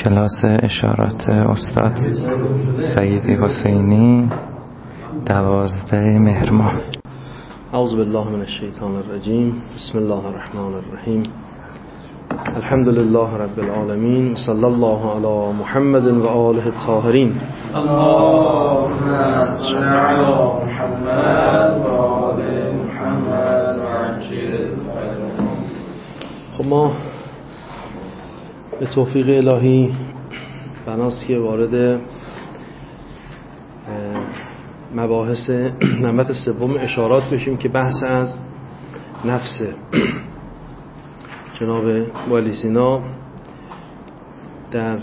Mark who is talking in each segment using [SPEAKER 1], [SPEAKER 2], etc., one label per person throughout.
[SPEAKER 1] کلاس اشارات استاد سعیدی حسینی 12 مهر ماه.
[SPEAKER 2] اعوذ بالله من الشیطان الرجیم. بسم الله الرحمن الرحیم. الحمد لله رب العالمین. صلی الله علی محمد و آله الطاهرین.
[SPEAKER 3] اللهم صل علی محمد و آل محمد و عجل.
[SPEAKER 2] خب ما به توفیق الهی بناست که وارد مباحث نمبت سوم اشارات بشیم که بحث از نفس. جناب والی سینا در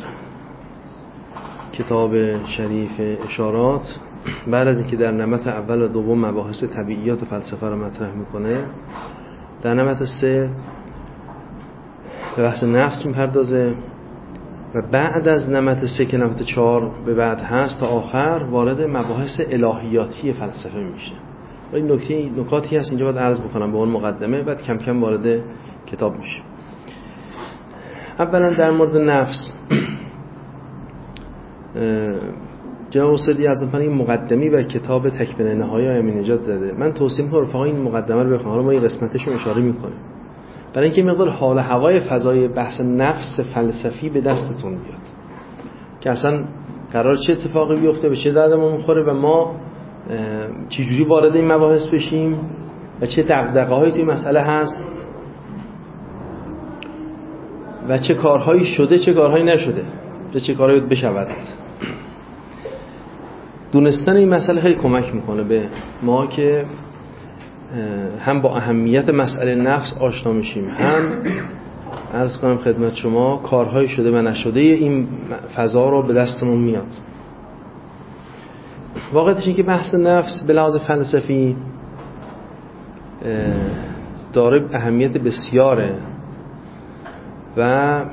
[SPEAKER 2] کتاب شریف اشارات بعد از اینکه در نمت اول و دوم مباحث طبیعیات و فلسفه رو مطرح میکنه، در نمت سه به بحث نفس میپردازه و بعد از نمت سه که نمت 4 به بعد هست تا آخر وارد مباحث الهیاتی فلسفه میشه. و این نکاتی هست اینجا باید عرض بکنم به اون مقدمه، بعد کم کم وارد کتاب میشه. اولا در مورد نفس جناب استادی از اون این مقدمی بر کتاب تکمله نهایه امین نژاد زده. من توصیه میکنم رفقا این مقدمه رو بخونن. حالا ما این قسمتش رو اشاره میکنیم برای اینکه مقدار حال هوای فضای بحث نفس فلسفی به دستتون بیاد که اصلا قرار چه اتفاقی بیفته، به چه درد ما میخوره و ما چجوری وارد این مباحث بشیم و چه دغدغه‌هایی توی مسئله هست و چه کارهایی شده چه کارهایی نشده و چه کارهایی بشود. دونستن این مسئله خیلی کمک میکنه به ما که هم با اهمیت مسئله نفس آشنا میشیم، هم عرض کنم خدمت شما کارهای شده و نشده این فضا رو به دستمون میاد. واقعیتش این که بحث نفس به لحاظ فلسفی داره اهمیت بسیاره و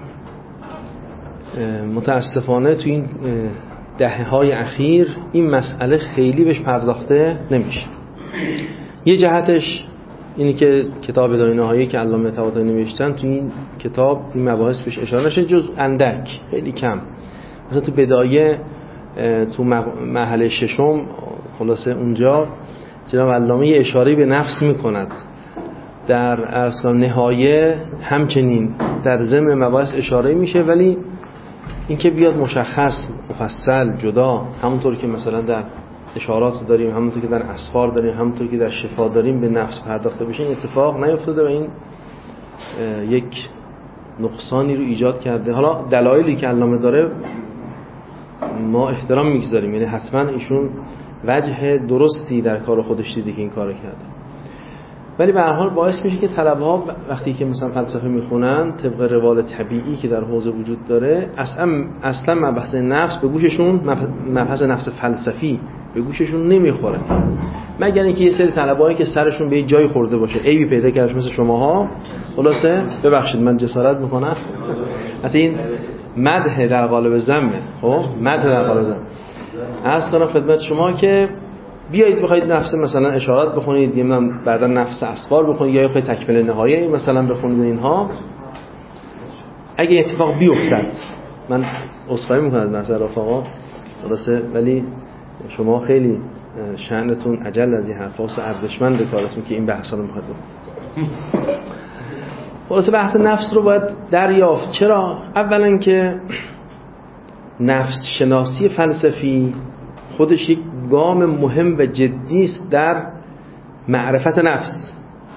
[SPEAKER 2] متاسفانه تو این دهه‌های اخیر این مسئله خیلی بهش پرداخته نمیشه. یه جهتش اینی که کتاب داینهایی که علامه طباطبایی نوشتن تو این کتاب این مباحث بهش اشاره نشه جز اندک، خیلی کم. مثلا تو بدایه تو مرحله ششم خلاصه اونجا جناب علامه یه اشاره به نفس میکند. در ارسال نهایه همچنین در ضمن مباحث اشاره میشه، ولی این که بیاد مشخص مفصل جدا همونطور که مثلا در اشارات داریم، همونطور که در اسفار داریم، همونطور که در شفا داریم به نفس پرداخته بشه، این اتفاق نیفتاده و این یک نقصانی رو ایجاد کرده. حالا دلایلی که علامه داره ما احترام میگذاریم، یعنی حتما ایشون وجه درستی در کار خودش دیده که این کارو کرده، ولی به هر حال باعث میشه که طلبه‌ها وقتی که مثلا فلسفه میخونن طبق روال طبیعی که در حوزه وجود داره اصلا مبحث نفس به گوششون، مبحث نفس فلسفی به گوششون نمیخوره، مگر اینکه یه سری طلبه‌ای که سرشون به یه جای خورده باشه، عیبی پیدا کردش مثل شماها، خلاصه ببخشید من جسارت میکنم، حتی این مدح در قالب ذمه. خب مدح در قالب ذم. عرض کنم خدمت شما که بیایید بخواید نفس مثلا اشارات بخونید، یا بعدا نفس اسفار بخونید، یا بخواید تکمله نهایه مثلا بخونید، اینها اگه اتفاق بیفتد، من عذرخواهی میکنم مثلا رفقا خلاصه، ولی شما خیلی شأنتون عجل از این حرفاست و ارزشمند کارتون که این بحثا رو میخواید بکنید. خلاصه بحث نفس رو باید دریافت. چرا؟ اولا که نفس شناسی فلسفی خودش یک گام مهم و جدی است در معرفت نفس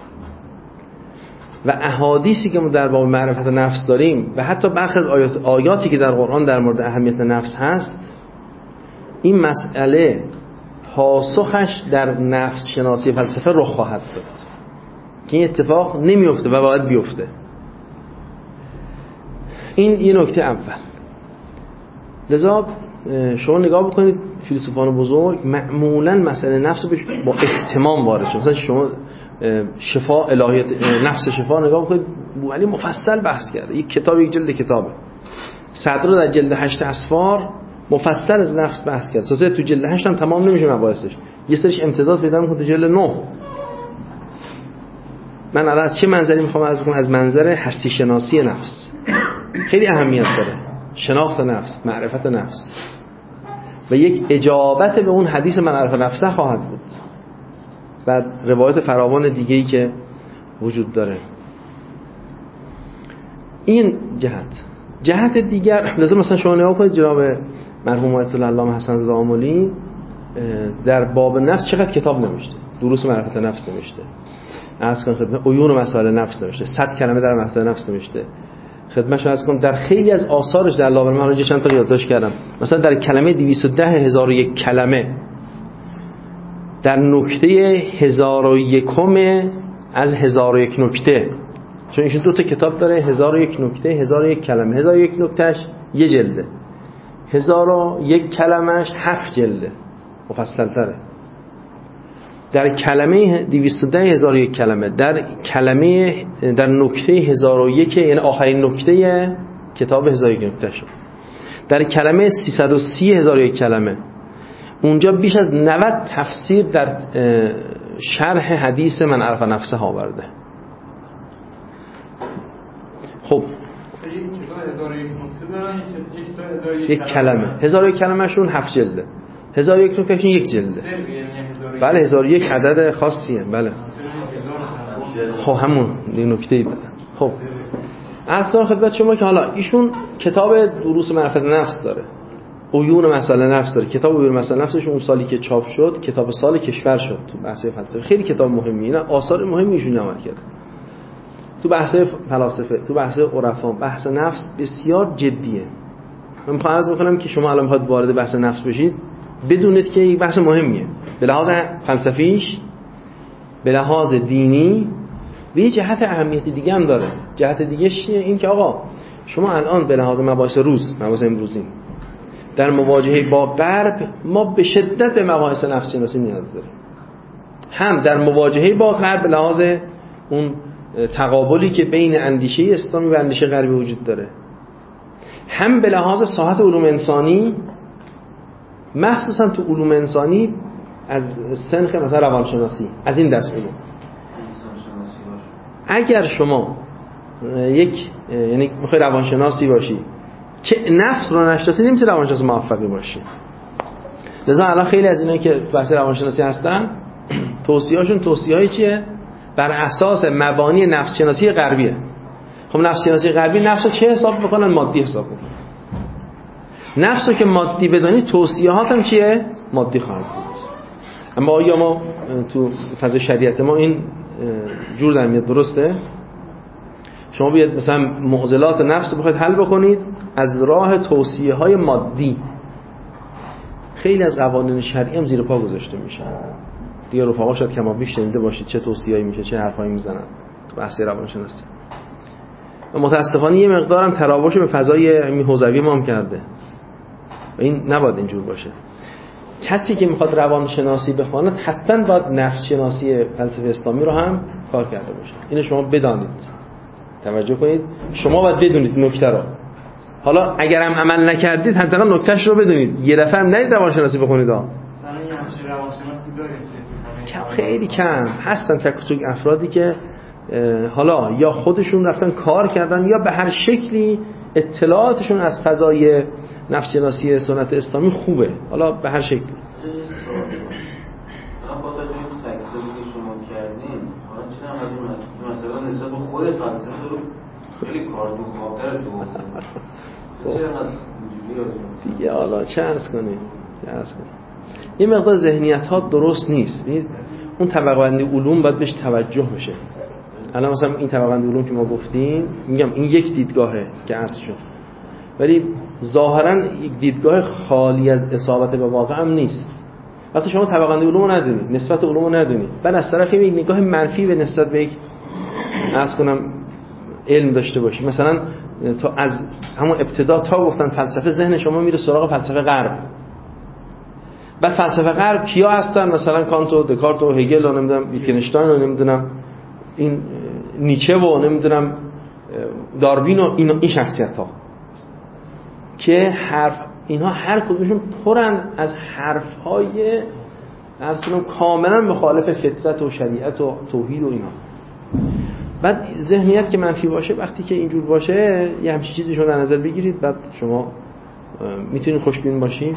[SPEAKER 2] و احادیثی که ما در باب معرفت نفس داریم و حتی برخی از آیاتی که در قرآن در مورد اهمیت نفس هست، این مسئله پاسخش در نفس شناسی فلسفه رخ خواهد داد که این اتفاق نمیفته و باید بیفته. این یه نکته اول. لذا شما نگاه بکنید فیلسوفان بزرگ معمولا مسئله نفس رو با اهتمام وارد شد. مثلا شما شفا الهیات نفس شفا نگاه بکنید، بوعلی مفصل بحث کرده، یک کتاب، یک جلد کتابه. صدر در جلد 8 اسفار مفصل از نفس بحث کرد. تازه تو جلد 8 هم تمام نمیشه مباحثش، یه سرش امتداد پیدا میکنه تو جلد 9. من الان از چه منظری میخوام عرض کنم؟ از منظر هستی شناسی نفس خیلی اهمیت داره. شناخت نفس، معرفت نفس و یک اجابت به اون حدیث من عرف نفسه خواهد بود. بعد روایت فراوان دیگه‌ای که وجود داره. این جهت دیگر لازم مثلا شما نگاه کنید جناب مرحوم آیت الله علامه حسن زاده آملی در باب نفس چقدر کتاب نوشته. دروس معرفت نفس نوشته، عرض کنم خدمت عیون و مسائل نفس نوشته، 100 کلمه در معرفت نفس نوشته. خدمتش عرض کنم در خیلی از آثارش در لاور من اونجا چند تا یادداشت کردم. مثلا در کلمه 210,001 کلمه در نکته 1001 از 1001 نکته، چون ایشون دو تا کتاب داره، 1001 نکته، 1001 کلمه. 1001 نکتهش یه جلده، 1001 کلمهش 7 جلده، مفصل تره. در کلمه 210,001 کلمه، در نکته 1001 یعنی آخرین نکته کتاب 1001 نکته شد. در کلمه 330,001 کلمه اونجا بیش از 90 تفسیر در شرح حدیث من عرف نفسه آورده. خب یک کلمه 1001 کلمه شون 7 جلده، 1001 نکته شون 1 جلده. بله 1001 عدد خاصیه. بله خب همون یه نکته‌ای بده. خب اصلا خدمت شما که حالا ایشون کتاب دروس معرفت نفس داره، عیون مسائل نفس داره. کتاب عیون مسائل نفسش اون سالی که چاپ شد کتاب سال کشور شد تو بحث فلسفه. خیلی کتاب مهمی، اینا آثار مهمی ایشون عمل کرد تو بحث فلاسفه، تو بحث عرفا. بحث نفس بسیار جدیه. من میخوام عرض بکنم که شما الان میخواد وارد بحث نفس بشید بدونید که این بحث مهمیه به لحاظ فلسفیش، به لحاظ دینی و یه جهت اهمیت دیگه هم داره. جهت دیگه چیه؟ این که آقا شما الان به لحاظ مباحث امروزی در مواجهه با غرب ما به شدت به مباحث نفس شناسی نیاز داریم. هم در مواجهه با غرب به لحاظ اون تقابلی که بین اندیشه اسلامی و اندیشه غربی وجود داره، هم به لحاظ ساحت علوم انسانی، مخصوصا تو علوم انسانی از سنخ مثلا روانشناسی، از این دست علوم. اگر شما یعنی میخوای روانشناسی باشی که نفس رو نشناسی نمیشه روانشناس موفقی باشی. لذا الان خیلی از اینایی که بحث روانشناسی هستن توصیه‌هاشون توصیه‌های چیه؟ بر اساس مبانی نفس شناسی غربیه. خب نفس شناسی غربی نفس رو چه حساب میکنن؟ مادی حساب میکنن. نفس رو که مادی بدانی توصیه‌هات هم چیه؟ مادی خواهد بود. اما آیا ما تو فضا شریعت ما این جور در میاد؟ درسته؟ شما بیاد مثلا معضلات نفس رو بخواید حل بکنید از راه توصیه‌های مادی، خیلی از قوانین شرعی هم زیر پا گذاشته میشه. دیگه رفقا شاید کما بیش شنیده باشید چه توصیه‌ای میشه، چه حرفایی میزنن تو بحث روانشناسی. و متاسفانه یه مقدارم تراوش به فضای حوزوی ما هم کرده و این نباید اینجور باشه. کسی که میخواد روانشناسی بخواند حتما باید نفس شناسی فلسفه اسلامی رو هم کار کرده باشه. اینو شما بدانید، توجه کنید. شما باید بدونید نکته رو. حالا اگر هم عمل نکردید حداقل نکتهش رو بدونید. یه دفعه هم نرید روانشناسی بخونید ها. خیلی کم هستن تک و توک افرادی که حالا یا خودشون رفتن کار کردن یا به هر شکلی اطلاعاتشون از فضای نفس شناسی سنت اسلامی خوبه، حالا به هر شکلی.
[SPEAKER 4] با توجه به تکلیفی که شما کردین، حالا چرا مثلا نسبت به خود فلسفه رو خیلی کاربردتر تو
[SPEAKER 2] دیگه حالا چه عرض کنیم؟ یه مقدار ذهنیت ها درست نیست. اون طبقه بندی علوم باید بهش توجه بشه. الان مثلا این طبقه بندی علوم که ما گفتیم، میگم این یک دیدگاهه که عرض شد، ولی ظاهرا یک دیدگاه خالی از اصابت به واقع هم نیست. وقتی شما طبقه بندی علوم رو ندونید، نسبت علوم رو ندونید، بعد از طرفی یک نگاه منفی به نسبت به یک عرض کنم علم داشته باشید، مثلا تا از همون ابتدا تا گفتن فلسفه، ذهن شما میره سراغ فلسفه غرب. بعد فلسفه غرب کیا هستن؟ مثلا کانت و دکارت و هگل و نمیدونم ویتگنشتاین و نمیدونم این نیچه و نمیدونم داروین و این شخصیت ها که اینها هر کدومشون پرن از حرف های کاملا مخالف فطرت و شریعت و توحید و اینا. بعد ذهنیت که منفی باشه، وقتی که اینجور باشه یه همچین چیزی شما در نظر بگیرید، بعد شما میتونید خوشبین باشید؟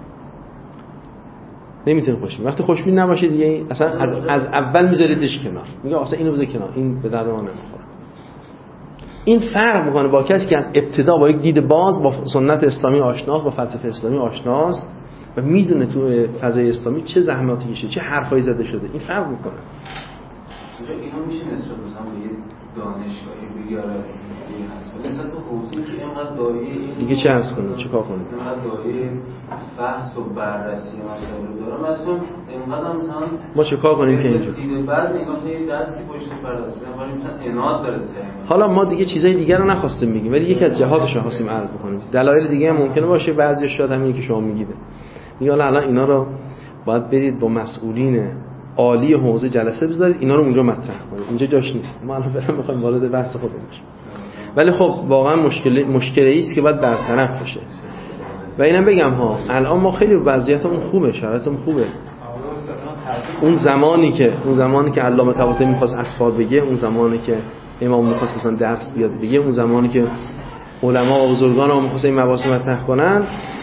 [SPEAKER 2] نمیتونید خوشبین. وقتی خوشبین نباشید دیگه اصلا از اول میذاریدش کنار، میگه اصلا اینو بذار کنار، این به درد ما نمیخوره. این فرق میکنه با کسی که از ابتدا با یک دید باز با سنت اسلامی آشناست، با فلسفه اسلامی آشناست و میدونه تو فضای اسلامی چه زحماتی کشیده، چه حرفایی زده شده. این فرق میکنه.
[SPEAKER 4] اینو میشه نسبت مثلا به یه دانشگاهی بگیاره هست، مثلا تو حوزه‌ای که اینقدر دایره
[SPEAKER 2] دیگه چه عرض کنیم، چه کار کنیم؟
[SPEAKER 4] اینقدر دایره بحث و بررسی مسائل داره، مثلا اینقدر مثلا
[SPEAKER 2] ما چه کار کنیم که اینجور
[SPEAKER 4] بعد مثلا یه دستی پشت پرده است، مثلا اناد داره.
[SPEAKER 2] حالا ما دیگه چیزای دیگر رو نخواستیم بگیم، ولی یکی از جهاتش رو خواستیم عرض بکنیم. دلایل دیگه هم ممکنه باشه، بعضی شاید همین که شما میگید. میگه الان اینا رو باید برید با مسئولین عالی حوزه جلسه بذارید، اینا رو اونجا مطرح کنید، اینجا جاش نیست. ما الان برام میخوایم وارد بحث خودمون بشیم، ولی خب واقعا مشکلی است که باید برطرف بشه. و اینم بگم ها، الان ما خیلی وضعیتمون خوبه، شرایطمون خوبه. اون زمانی که علامه طباطبایی می‌خواست اسفار بگه، اون زمانی که امام می‌خواست مثلا درس بیاد بگه، اون زمانی که علما و بزرگان هم می‌خواستن این مباحث مطرح کنن،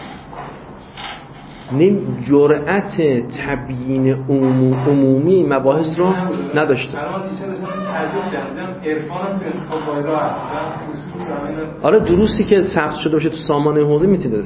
[SPEAKER 2] جرأت تبیین عمومی مباحث رو نداشته. آره دروسی که ثبت شده باشه تو سامانه حوزه میتونه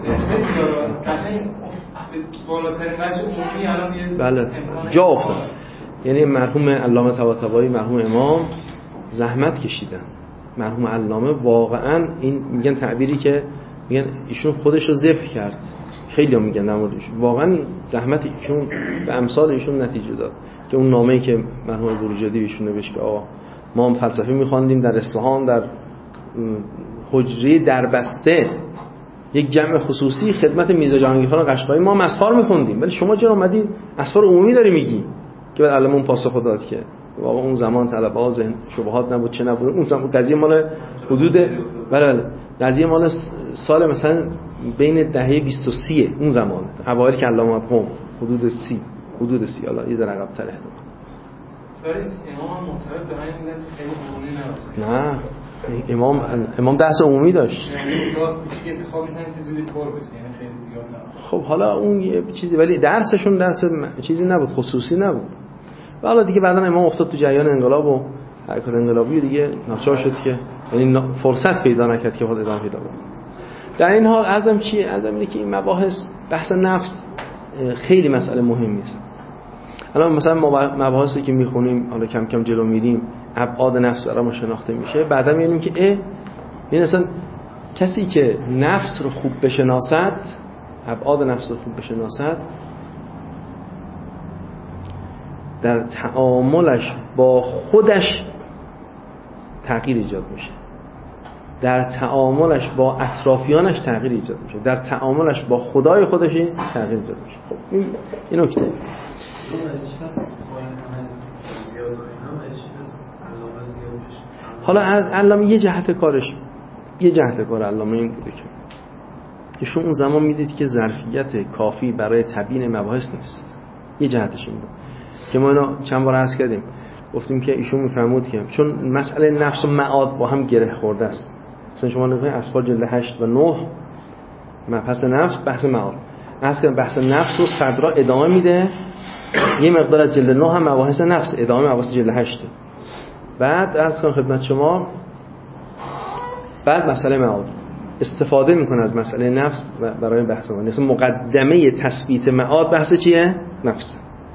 [SPEAKER 2] بله جا افتاد. یعنی مرحوم علامه طباطبایی، مرحوم امام زحمت کشیدن. مرحوم علامه واقعا این میگن تعبیری که میگن ایشون خودش رو ذبح کرد. خیلی هم میگن نمودش واقعا زحمت ایشون به امثال ایشون نتیجه داد که اون نامه‌ای که مرحوم بروجردی ایشون نوشت که آقا ما هم فلسفه می‌خواندیم در اصفهان، در حجره دربسته یک جمع خصوصی خدمت میرزا جهانگیرخان قشقایی ما اسفار می‌خوندیم، ولی شما چرا اومدی اسفار عمومی داری میگی؟ که بعد علامه اون پاسخ داد که واقعا اون زمان طلبه‌ها ذهن شبهات نبود، چه نبود. اون زمان قضیه مال حدود بله قضیه مال سال مثلا بین دهه 23 اون زمان، اوایل که علامه قم حدود 30 حالا یه ذره عقب‌تر احتمال.
[SPEAKER 3] سری امام هم معترض به همین مدت خیلی عمومی نبود.
[SPEAKER 2] نه امام درس عمومی داشت.
[SPEAKER 3] یعنی تا کوچیک انتخاب می‌کنن چیزی پر بشه، یعنی خیلی زیاد نه.
[SPEAKER 2] خب حالا اون یه چیزی، ولی درسشون درس چیزی نبود، خصوصی نبود. و حالا دیگه بعداً امام افتاد تو جریان انقلاب و حرکت انقلابی دیگه ناچار شد که یعنی فرصت پیدا نکرد که خود ادامه پیدا کنه. در این حال ازم اینه که این مباحث بحث نفس خیلی مسئله مهمی است. الان مثلا مباحثی که میخونیم حالا کم کم جلو میریم ابعاد نفس برای ما شناخته میشه، بعدا میبینیم که این اصلا کسی که نفس رو خوب بشناسد، ابعاد نفس رو خوب بشناسد، در تعاملش با خودش تغییر ایجاد میشه، در تعاملش با اطرافیانش تغییر ایجاد میشه، در تعاملش با خدای خودش تغییر ایجاد میشه. خب این نکته. حالا علامه یه جهت کار علامه این بوده که ایشون اون زمان میدید که ظرفیت کافی برای تبیین مباحث نیست. یه جهتش این بود که ما اینا چند بار عرض کردیم، گفتیم که ایشون میفهمود که چون مسئله نفس و معاد با هم گره خورده است. مثلا شما نگاه اسفار جلد 8 و 9 مبحث نفس، بحث معاد، اصلا بحث نفس رو صدرا ادامه میده، یه مقدار از جلد 9 هم مباحث نفس، ادامه مباحث جلد 8. بعد عرض کنم خدمت شما، بعد مسئله معاد استفاده میکنه از مسئله نفس برای بحث ما. مثلا مقدمه تثبیت معاد بحث چیه؟ نفس.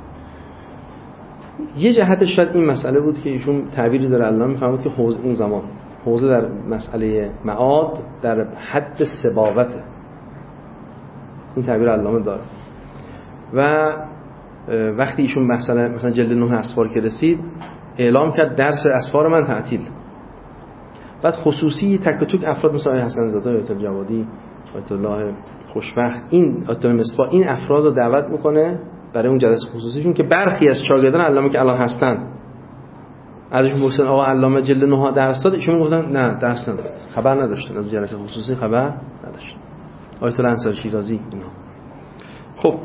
[SPEAKER 2] یه جهتش شاید این مسئله بود که ایشون تعبیری داره الله میفهمید که اون زمان حوزه در مسئله معاد در حد سباقته، این تعبیر علامه داره. و وقتی ایشون مثلا جلد 9 اسفار که رسید اعلام کرد درس اسفار من تعطیل. بعد خصوصی تک و تک افراد مثل آقای حسن زاده، آیت الله جوادی، آیت الله خوشبخت، این آیت الله مصباح، این افراد رو دعوت میکنه برای اون جلسه خصوصیشون که برخی از شاگردان علامه که الان هستن ازشون پرسیدن آقا علامه جلد 9 درس داد، ایشون گفتن نه درس نداد، خبر نداشتن از جلسه خصوصی، خبر نداشتن. آیت الله انصاری شیرازی اینا. خب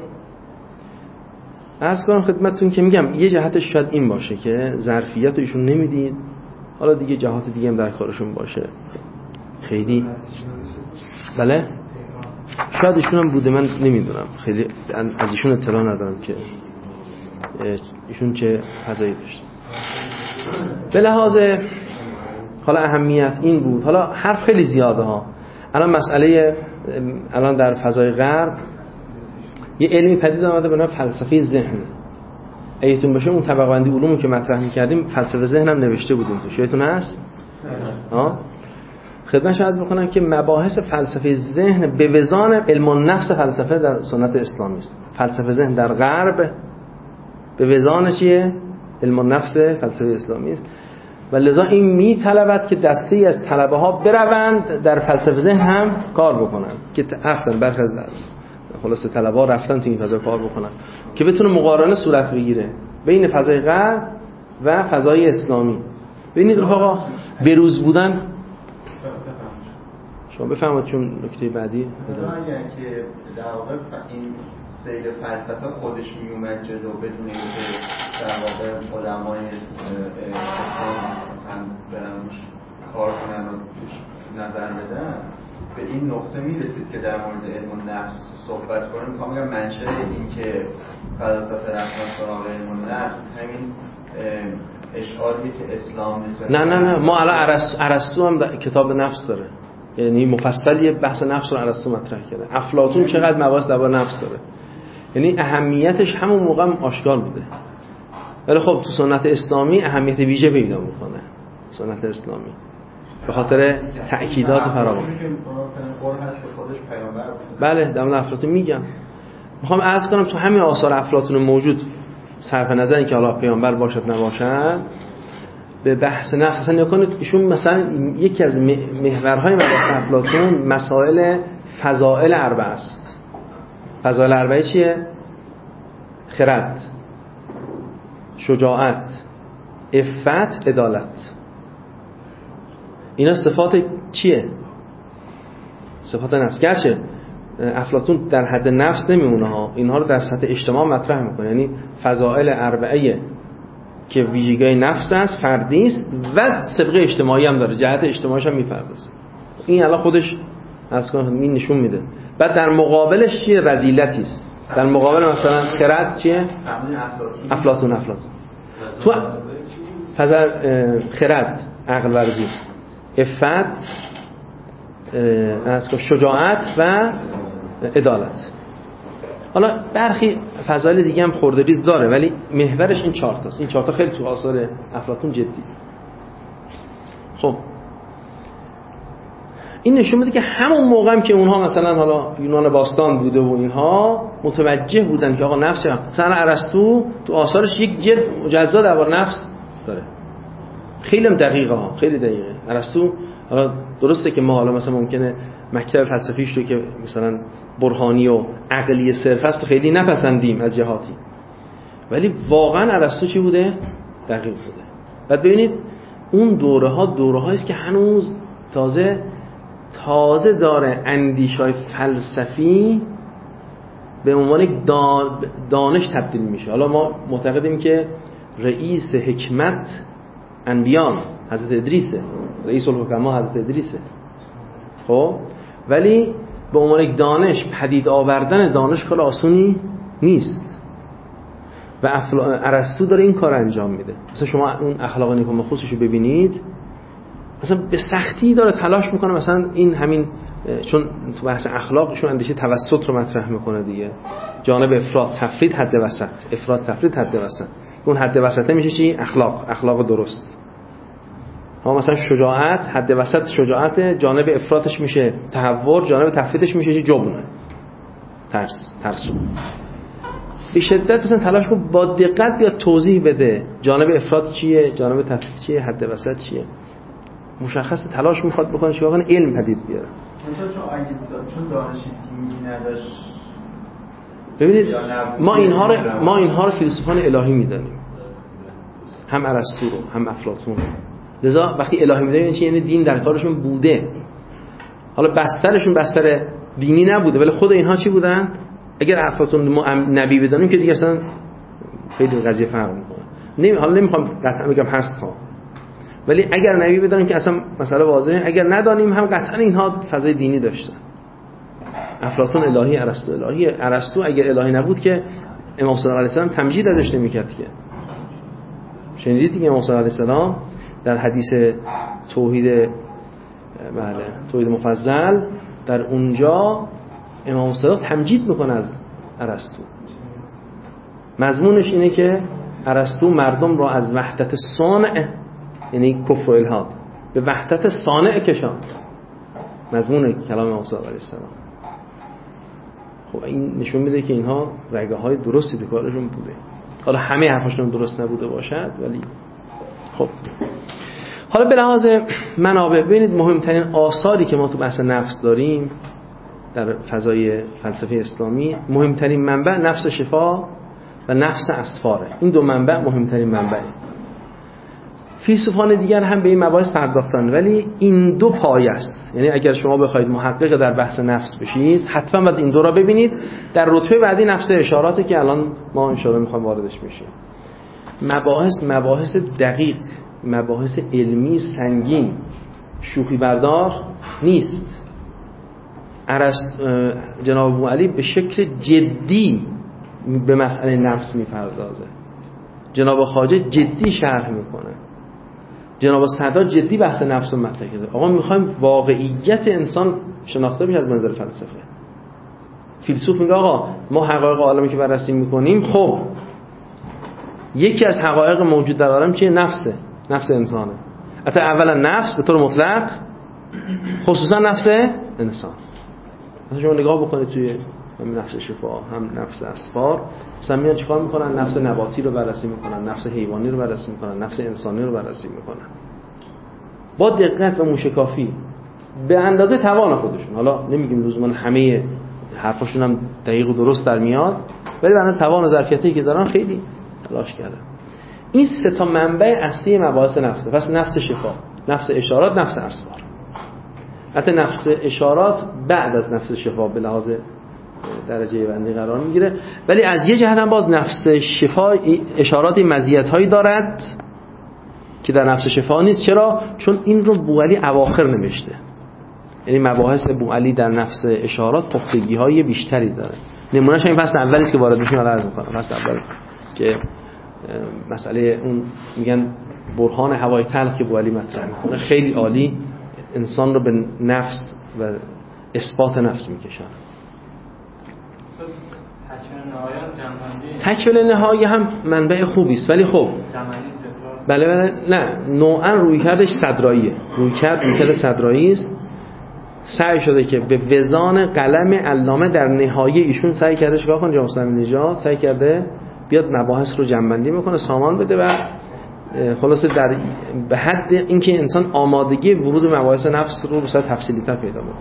[SPEAKER 2] عرض کنم خدمتتون که میگم یه جهتش شاید این باشه که ظرفیت ایشون نمیدید حالا دیگه جهات دیگه هم در کارشون باشه خیلی. بله شاید ایشون هم بوده، من نمیدونم، خیلی از ایشون اطلاع ندارم که ایشون چه فضایی داشت. به لحاظ حالا اهمیت این بود. حالا حرف خیلی زیاده ها. الان در فضای غرب یه علمی پدید آمده به نام فلسفه ذهن. ایتون باشه اون طبقه بندی علومو که مطرح می‌کردیم فلسفه ذهن هم نوشته بودیم تو. یادتون هست؟ خدمتش عرض بکنم که مباحث فلسفه ذهن به وزان علم النفس فلسفه در سنت اسلامی است. فلسفه ذهن در غرب به وزان چیه؟ علم النفس فلسفه اسلامی است. و لذا این میطلبد که دستی از طلبه ها بروند در فلسفه ذهن هم کار بکنن که رفتن برخی از خلاصه طلبه ها رفتن تو این فضا کار بکنن که بتونه مقارنه صورت بگیره بین فضای غرب و فضای اسلامی. ببینید رفقا بروز بودن شما بفهمید چون نکته بعدی
[SPEAKER 5] اگر که در واقع این سیر فلسفه خودش میومد جلو بدون اینکه در واقع علمای مثلا برن کار کنن و نظر بدن به این نقطه میرسید که در مورد علم النفس صحبت کنیم. میخوام بگم منشأ این که فلسفه رفتن سراغ علم النفس همین اشعاریه که اسلام نسبت
[SPEAKER 2] نه ما الان ارسطو هم کتاب نفس داره، یعنی مفصل یه بحث نفس رو ارسطو مطرح کرده. افلاطون چقدر مباحث درباره نفس داره، یعنی اهمیتش همون موقع هم آشکار بوده. ولی خب تو سنت اسلامی اهمیت ویژه پیدا میکنه. سنت اسلامی به خاطر تأکیدات فراوان. بله در مورد افلاطون میگم. میخوام عرض کنم تو همین آثار افلاطون موجود صرف نظر اینکه حالا پیامبر باشد نباشد به بحث نفس اصلا نکنید. ایشون مثلا یکی از محورهای مباحث افلاطون مسائل فضائل اربعه است. فضائل اربعه چیه؟ خرد، شجاعت، عفت، عدالت. اینا صفات چیه؟ صفات نفس. گرچه افلاطون در حد نفس نمیمونه ها، اینها رو در سطح اجتماع مطرح میکنه. یعنی فضائل اربعه که ویژگی نفس است، فردی است و سابقه اجتماعی هم داره، جهت اجتماعیش هم میپردازه. این الان خودش از این نشون میده. بعد در مقابلش چیه؟ رذیلتی است. در مقابل مثلا خرد چیه؟ افلاطون تو خرد، عقل ورزی، عفت، شجاعت و عدالت. حالا برخی فضایل دیگه هم خورده ریز داره ولی محورش این 4 تاست. این 4 تا خیلی تو آثار افلاطون جدی. خب این نشون میده که همون موقع هم که اونها مثلا حالا یونان باستان بوده و اینها متوجه بودن که آقا نفس مثلا ارسطو تو آثارش یک جلد مجزا درباره نفس داره. خیلی هم دقیقه ها، خیلی دقیقه. ارسطو حالا درسته که ما حالا مثلا ممکنه مکتب فلسفیش رو که مثلا برهانی و عقلی صرف است خیلی نپسندیم از جهاتی، ولی واقعا ارسطو چی بوده؟ دقیق بوده. بعد ببینید اون دوره هایی است که هنوز تازه داره اندیشای فلسفی به عنوان دانش تبدیل میشه. حالا ما معتقدیم که رئیس حکمت انبیان حضرت ادریسه، رئیس الحکما حضرت ادریسه. خب ولی به عنوان یک دانش پدید آوردن دانش کار آسونی نیست و ارسطو داره این کار انجام میده. مثلا شما اون اخلاق نیکوماخوسش رو ببینید، مثلا به سختی داره تلاش میکنه. مثلا این همین چون تو بحث اخلاقشون اندیشه توسط رو مطرح میکنه دیگه، جانب افراط تفرید حد وسط، افراط تفرید حد وسط. اون حد وسطه میشه چی؟ اخلاق درست. ها مثلا شجاعت حد وسط شجاعت، جانب افراطش میشه تهور، جانب تفریطش میشه چی؟ جبن، ترس. به شدت مثلا تلاش کن با دقت بیاد توضیح بده جانب افراط چیه، جانب تفرید چیه، حد وسط چیه. مشخص تلاش میخواد بکنه چیکار کنه؟ علم پدید بیاره.
[SPEAKER 5] چون دانش دینی نداشت.
[SPEAKER 2] ببینید ما اینها رو فیلسوفان الهی میدانیم، هم ارسطو رو هم افلاطون رو. لذا وقتی الهی میدانیم یعنی دین در کارشون بوده. حالا بسترشون بستر دینی نبوده ولی خود اینها چی بودن؟ اگر افلاطون ما نبی بدانیم که دیگه اصلا خیلی قضیه فرق میکنه. حالا نمیخوام قطعا بگم هست ها، ولی اگر نبی بدانیم که اصلا مسئله واضحه، اگر ندانیم هم قطعا اینها فضای دینی داشتن. افلاطون الهی، ارسطو الهی. ارسطو اگر الهی نبود که امام صادق علیه السلام تمجید ازش نمی‌کرد که. شنیدید دیگه امام صادق علیه السلام در حدیث توحید توحید مفضل در اونجا امام صادق تمجید میکنه از ارسطو. مضمونش اینه که ارسطو مردم را از وحدت صانع، یعنی کفر و الحاد، به وحدت صانع کشاند. مضمون کلام امام صادق علیه السلام. خب این نشون میده که اینها رگه های درستی به کارشون بوده. حالا همه حرفشون درست نبوده باشد، ولی خب حالا به لحاظ منابع ببینید مهمترین آثاری که ما تو بحث نفس داریم در فضای فلسفه اسلامی، مهمترین منبع نفس شفا و نفس اسفاره. این دو منبع مهمترین منبعه. فیلسوفان دیگر هم به این مباحث پرداختن، ولی این دو پایه است. یعنی اگر شما بخواید محقق در بحث نفس بشید حتما باید این دو را ببینید. در رتبه بعدی نفس اشاراته که الان ما ان شاءالله میخوایم واردش بشیم. مباحث دقیق، مباحث علمی سنگین، شوخی بردار نیست. جناب ابوعلی به شکل جدی به مسئله نفس میپردازه. جناب خواجه جدی شرح میکنه. جناب صدر جدی بحث نفس رو مطرح کرده. آقا میخوایم واقعیت انسان شناخته بشه از منظر فلسفه. فیلسوف میگه آقا ما حقایق عالمی که بررسی میکنیم، خب یکی از حقایق موجود در عالم چیه؟ نفس انسانه. حتی اولا نفس به طور مطلق، خصوصا نفس انسان. مثلا شما نگاه بکنید توی هم نفس شفا هم نفس اسفار، مثلا میان چیکار میکنن؟ نفس نباتی رو بررسی میکنن، نفس حیوانی رو بررسی میکنن، نفس انسانی رو بررسی میکنن با دقت و موشکافی به اندازه توان خودشون. حالا نمیگیم لزوما همه حرفاشون هم دقیق و درست در میاد، ولی به اندازه توان و ظرفیتی که دارن خیلی تلاش کردن. این سه تا منبع اصلی مباحث نفسه. پس نفس شفا، نفس اشارات، نفس اسفار. حتی نفس اشارات بعد از نفس شفا به لحاظ درجه بندی قرار میگیره، ولی از یه جهت هم باز نفس شفا اشارات مزیت‌هایی دارد که در نفس شفا نیست. چرا؟ چون این رو بوعلی اواخر نوشته. یعنی مباحث بوعلی در نفس اشارات پختگی‌های بیشتری داره. نمونهش این فصل اولی است که وارد میشیم. الان عرض می‌کنم فصل اول که مسئله اون میگن برهان هوای تلخ که بوعلی مطرح میکنه خیلی عالی، انسان رو به نفس و اثبات نفس میکشن. تکمیل نهایی هم منبع خوبی است، ولی خب بله نه، نوعا رویکردش صدراییه. رویکرد صدرایی است. سعی شده که به وزان قلم علامه در نهایی ایشون سعی کرده چیکار کنه؟ جناب اسلامی نژاد سعی کرده بیاد مباحث رو جمع‌بندی بکنه، سامان بده و خلاصه در به حد اینکه انسان آمادگی ورود مباحث نفس رو به صورت تفصیلی‌تر پیدا کنه.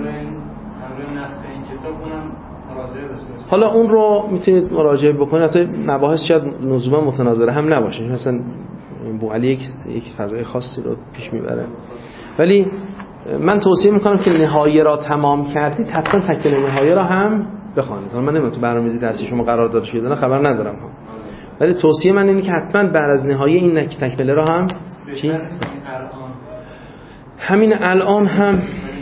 [SPEAKER 2] حالا اون رو میتونید مراجعه بکنید. حتی مباحث شاید لزوما متناظره هم نباشه، مثلا بوعلی یک فضای خاصی رو پیش میبره، ولی من توصیه میکنم که نهایه را تمام کردید حتما تکمیل نهایه را هم بخونید. من نمیدونم تو برنامه‌ریزی درسی شما قرار داده شده نه، خبر ندارم ها، ولی توصیه من اینه که حتما بعد از نهایه این تکمیل را هم چی؟ همین الان هم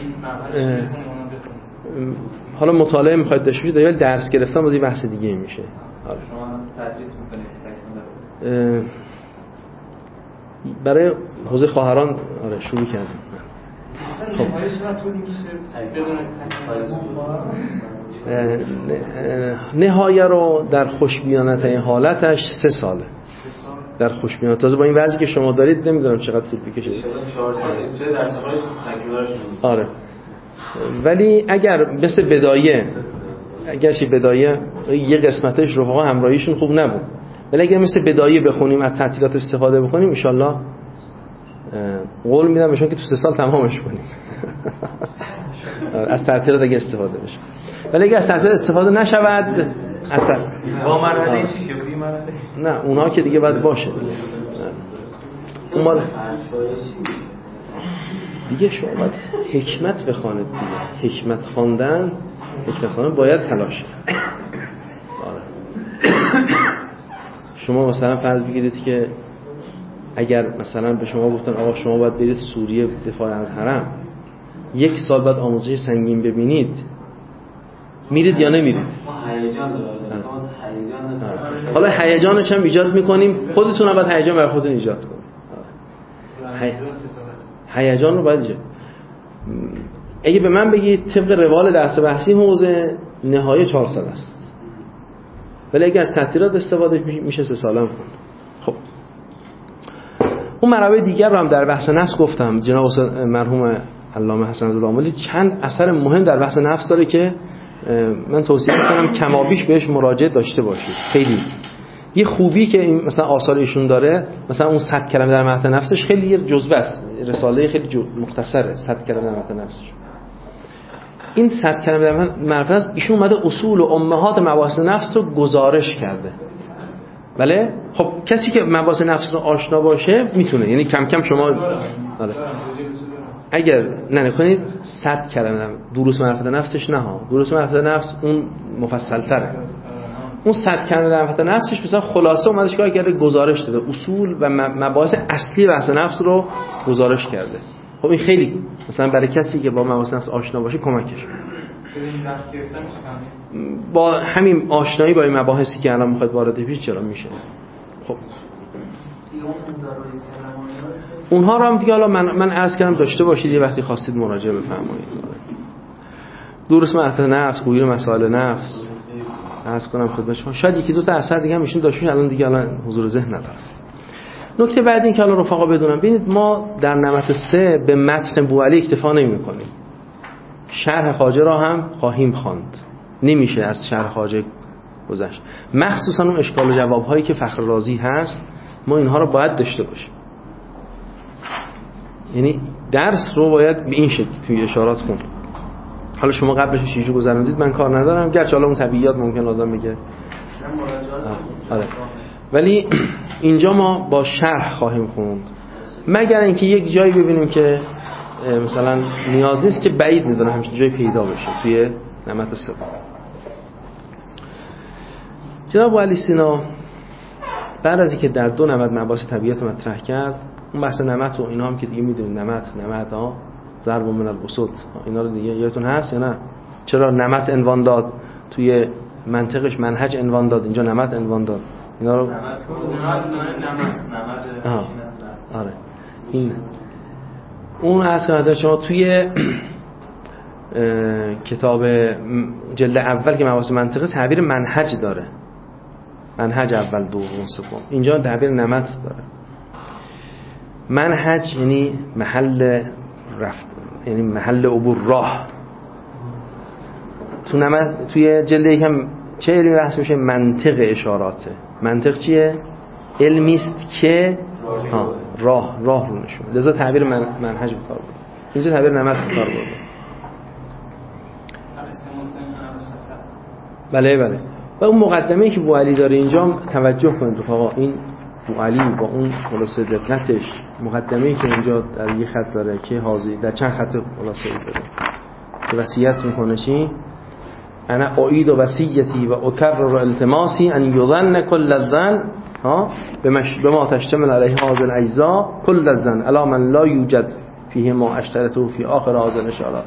[SPEAKER 2] حالا مطالعه میخواید داشته باشید، ولی درس گرفتن بود بحث دیگه میشه. آره.
[SPEAKER 6] شما تدریس میکنید
[SPEAKER 2] برای حوزه خواهران آره شروع کردیم. خب نهایه رو در خوشبینانه حالتش 3 ساله. در خوشبینانه تازه با این وضعی که شما دارید نمیدونم چقدر طول بکشه.
[SPEAKER 4] 4 سال چه درس خواهید تکمیلش می‌کنید.
[SPEAKER 2] آره. ولی اگر مثل بدایه، اگرچه بدایه یه قسمتش رفقا همراهیشون خوب نبود، ولی اگر مثل بدایه بخونیم از تعطیلات استفاده بکنیم ان شاءالله قول میدم بهشون که تو 3 سال تمامش کنیم. از تعطیلات اگه استفاده بشه. ولی اگه از تعطیلات استفاده نشود اصلا
[SPEAKER 6] با مرحله چی که بی مرحله
[SPEAKER 2] نه اونها که دیگه باید باشه اون دیگه شما باید حکمت بخوانید دیگه. حکمت خواندن باید تلاش کرد. شما مثلا فرض بگیرید که اگر مثلا به شما گفتن آقا شما باید برید سوریه دفاع از حرم، 1 سال بعد آموزش سنگین ببینید، میرید یا نمیرید؟
[SPEAKER 4] هیجان داره.
[SPEAKER 2] حالا هیجانش هم ایجاد میکنیم، خودتون هم باید هیجان برای خودتون ایجاد کنید. هیجان رو باید ایجاد. اگه به من بگید طبق روال درس بحثی حوزه نهایه 4 سال است، ولی اگه از تعطیلات استفاده میشه 3 سال هم خوند. خب اون منابع دیگر رو هم در بحث نفس گفتم. جناب مرحوم علامه حسن زاده آملی چند اثر مهم در بحث نفس داره که من توصیه میکنم کمابیش بهش مراجعه داشته باشید. خیلی یه خوبی که این مثلا آثار ایشون داره، مثلا اون 100 کلمه در متن نفسش خیلی یه جزوه است، رساله خیلی مختصره 100 کلمه در متن نفسش. این 100 کلمه در متن نفس ایشون اومده اصول و امهات مباحث نفس رو گزارش کرده. بله خب کسی که مباحث نفس رو آشنا باشه میتونه، یعنی کم کم شما اگر نکنید 100 کلمه دروس معرفت نفسش نه ها، دروس معرفت نفس اون مفصل تره. اون 100 کلمه در معرفت نفسش مثلا خلاصه اومده چیکار کرده؟ گزارش داده، اصول و مباحث اصلی بحث نفس رو گزارش کرده. خب این خیلی مثلا برای کسی که با مباحث نفس آشنا باشه کمکش با همین آشنایی با این مباحثی که الان میخواد وارد پیش چرا میشه. خب اونها رو هم دیگه حالا من عرض کردم داشته باشید، یه وقتی خواستید مراجعه بفرمایید. دروس معرفت نفس، گویی مسائل نفس عرض کنم خدمت شما. شاید یکی دو تا اثر دیگه هم ایشون داشتین، الان دیگه حضور ذهن ندارم. نکته بعدی این که الان رفقا بدونم، ببینید ما در نمط 3 به متن بوعلی اکتفا نمی‌کنیم. شرح خواجه را هم خواهیم خواند، نمیشه از شرح خواجه گذشت. مخصوصا اون اشکال و جواب‌هایی که فخر رازی هست ما اینها رو باید داشته باشیم. یعنی درس رو باید به این شکل توی اشارات خوند. حالا شما قبلش چیزی گذروندید من کار ندارم، گرچه حالا اون طبیعیات ممکن آدم میگه آره، ولی اینجا ما با شرح خواهیم خوند، مگر اینکه یک جایی ببینیم که مثلا نیاز نیست که بعید میدونه همچین جایی پیدا بشه توی نمط 3. جناب علی سینا بعد از اینکه در 2 نمط مباحث طبیعت مطرح کرد، اون بحث نمط و اینا هم که دیگه میدونید، نمط ها ضرب من البسط اینا رو دیگه یادتون هست یا نه؟ چرا نمط عنوان داد توی منطقش، منهج عنوان داد، اینجا نمط عنوان داد. اینا رو آره این اون اصلا شما توی کتاب جلد اول که مباحث منطقه تعبیر منهج داره، منهج اول دوم سوم، اینجا تعبیر نمط داره. منهج یعنی محل رفت، یعنی محل عبور، راه. توی جلد یکم چه علمی بحث میشه؟ منطق اشاراته. منطق چیه؟ علمی است که راه رو نشون، لذا تعبیر منهج بکار بود. اینجا تعبیر نمط بکار بود. بله. و اون مقدمه‌ای که بوعلی داره اینجا توجه کنید رفقا، این بوعلی با اون خلاصه دقتش، مقدمه‌ای که اینجا در یک خط داره که حاضی در چند خط خلاصه داره که وصیت میکنه چی؟ انا اعید وصیتی و اکرر التماسی ان یظن کل الظن به ما تشتمل علیه هذه الاجزاء کل الظن الا من لا یوجد فیه ما اشترطه فی آخر هذه الاشارات.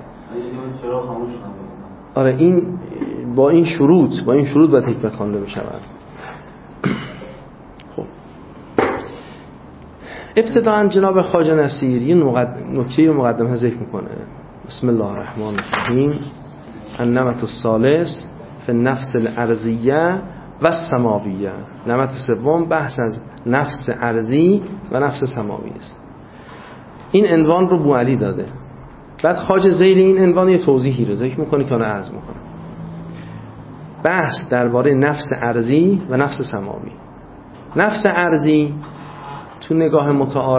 [SPEAKER 2] آره این با این شروط باید حکمت خوانده بشه. خب ابتداء جناب خواجه نصیر یه نکته مقدمه ذکر میکنه. بسم الله الرحمن الرحیم. النمط الثالث فی النفس الارضیه و السماویه. نمط 3 بحث از نفس ارضی و نفس سماوی است. این عنوان رو بوعلی داده، بعد خواجه زیر این عنوان یه توضیحی رو ذکر میکنه که انا عرض میکنه. بحث درباره نفس ارضی و نفس سماوی. نفس ارضی تو نگاه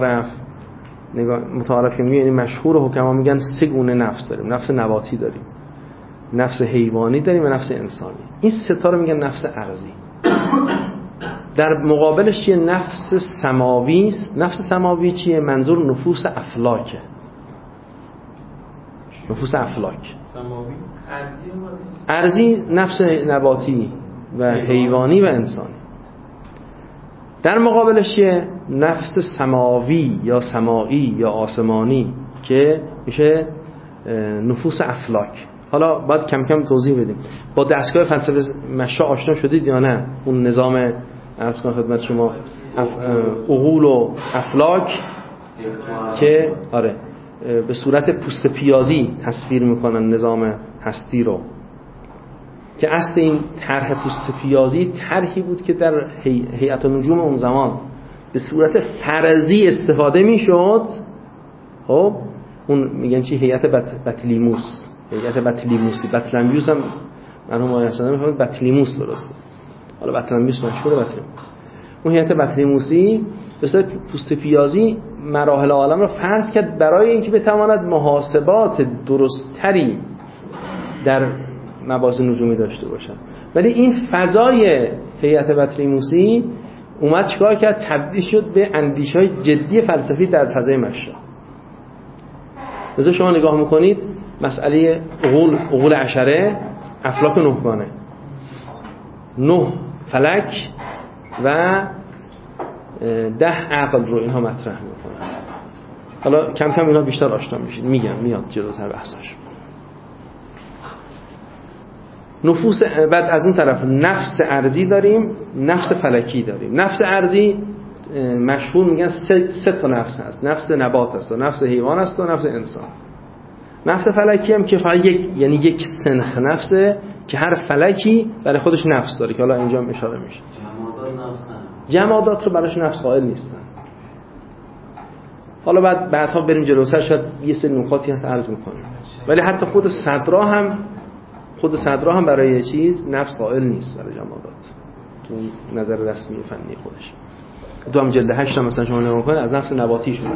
[SPEAKER 2] متعارف یعنی مشهور حکما میگن 3 گونه نفس داریم. نفس نباتی داریم، نفس حیوانی داریم و نفس انسانی. این 3 تا رو میگن نفس ارضی. در مقابلش چیه؟ نفس سماوی است. نفس سماوی چیه؟ منظور نفوس افلاکه. نفوس افلاک.
[SPEAKER 6] سماوی
[SPEAKER 2] ارضی نفس نباتی و حیوانی و انسانی. در مقابلش چیه؟ نفس سماوی یا سماعی یا آسمانی که میشه نفوس افلاک. حالا باید کم کم توضیح بدیم. با دستگاه فلسفه مشا آشنا شدید یا نه؟ اون نظام عرض کنم خدمت شما عقول و افلاک که آره به صورت پوست پیازی تصویر میکنن نظام هستی رو، که اصل این طرح پوست پیازی طرحی بود که در هیئت النجوم اون زمان به صورت فرضی استفاده میشد. خب اون میگن چی؟ هیئت بطلیموس، هیئت بطلیموسی. بطلمیوس هم مرحوم آقای حسنی میگن بطلیموس درسته، حالا بطلمیوس مشهوره بطلیموس. اون هیئت بطلیموسی به صورت پوست پیازی مراحل عالم رو فرض کرد برای اینکه بتواند محاسبات درستری در مباحث نجومی داشته باشن. ولی این فضای هیئت بطلیموسی اومد چیکار کرد؟ تبدیل شد به اندیشه‌های جدی فلسفی در فضای مشا. مثلا شما نگاه میکنید مسئله عقول عشره، افلاک نهگانه، 9 فلک و 10 عقل رو اینها مطرح میکنن. حالا کم کم اینا بیشتر آشنا میشید، میگم میاد جلوتر بحثش. نفوس، بعد از اون طرف نفس ارضی داریم، نفس فلکی داریم. نفس ارضی مشهور میگن 3 تا نفس هست، نفس نبات هست، نفس حیوان هست و نفس انسان. نفس فلکی هم که فقط یعنی یک سنخ نفسه که هر فلکی برای خودش نفس داره، که حالا اینجا هم اشاره میشه. جمادات رو براش نفس قائل نیستن. حالا بعدها بریم جلوتر شاید یه سری نکاتی هست عرض میکنیم. ولی حتی خود صدرا هم برای چیز نفس قائل نیست برای جمادات تو نظر رسمی فنی خودش. تو هم جلد 8 مثلا شما نگاه کنید از نفس نباتی شده.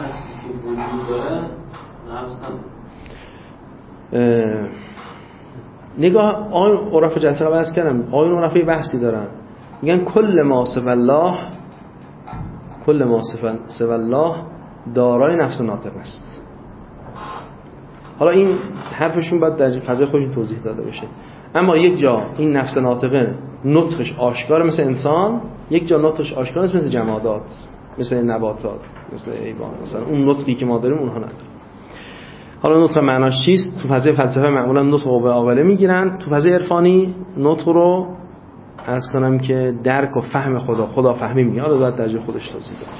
[SPEAKER 2] نگاه آیون عرف جلسه قبل از کردم، آیون عرفی بحثی دارن میگن کل ما سوى الله دارای نفس ناطق است. حالا این حرفشون باید در فضای خودشون توضیح داده بشه. اما یک جا این نفس ناطقه نطقش آشکار مثل انسان، یک جا نطقش آشکار مثل جمادات، مثل نباتات، مثل حیوان. مثلا اون نطقی که ما داریم اونها ندارن. حالا نطق معناش چیست؟ تو فضای فلسفه معمولا نطق رو به عاقله میگیرن، تو فضای عرفانی نطق رو عرض کنم که درک و فهم خدا فهمی میگه. حالا باید درجه خودش توضیح بده.